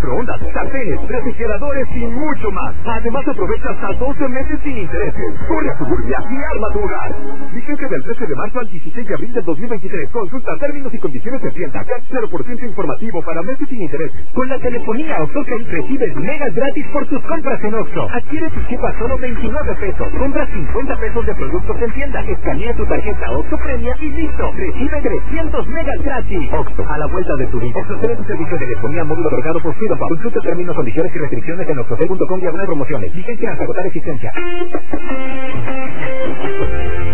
microondas, sartenes, refrigeradores y mucho más. Además aprovecha hasta 12 meses sin intereses. Corre a Suburbia y arma tu hogar. Vigencia del 13 de marzo al 16 de abril del 2023. Consulta términos y condiciones en tienda. CAT 0% informativo para meses sin intereses. Con la telefonía OxxoCell recibes megas gratis por tus compras en Oxxo. Adquiere tu chip a solo 29 pesos. Compra 50 pesos de productos en tienda. Escanea tu tarjeta Oxxo Premia y listo. Recibe 300 megas gratis. Oxxo, a la vuelta de tu vida. OXXO tiene tu servicio de telefonía móvil otorgado por Freedom. Consulta términos, condiciones y restricciones en oxxocell.com/promociones. Vigencia hasta agotar existencia.